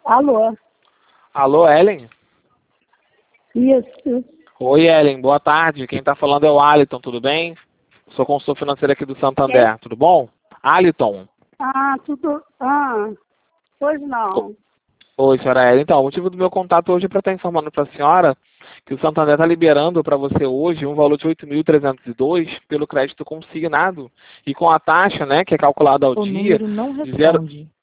Alô? Alô, Ellen? Isso. Oi, Ellen, boa tarde. Quem está falando é o Aliton, tudo bem? Sou consultor financeiro aqui do Santander, Quem? tudo bom? Aliton. Tudo. Pois não. Oi, senhora Ellen. Então, o motivo do meu contato hoje é para estar informando para a senhora que o Santander está liberando para você hoje um valor de 8.302 pelo crédito consignado e com a taxa, né, que é calculada ao O dia, número não de zero. responde.